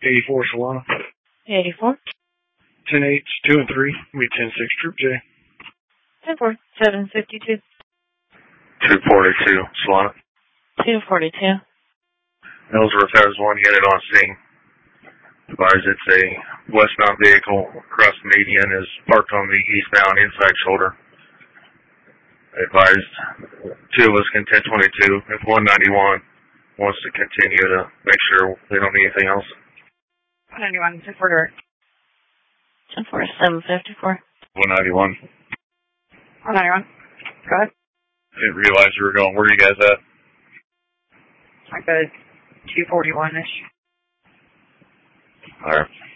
84 Solana. 84. 10-8, 2 and 3. We 10-6 Troop J. 10-4, 752. 242 Solana. 242. Ellsworth has one unit on scene. Advise it's a westbound vehicle across the median is parked on the eastbound inside shoulder. Advised 2 of us can 1022 if 191 wants to continue to make sure they don't need anything else. 191, 10-4. 10-4, 754. 191. 191. Go ahead. Didn't realize you were going. Where are you guys at? I got 241-ish. Alright.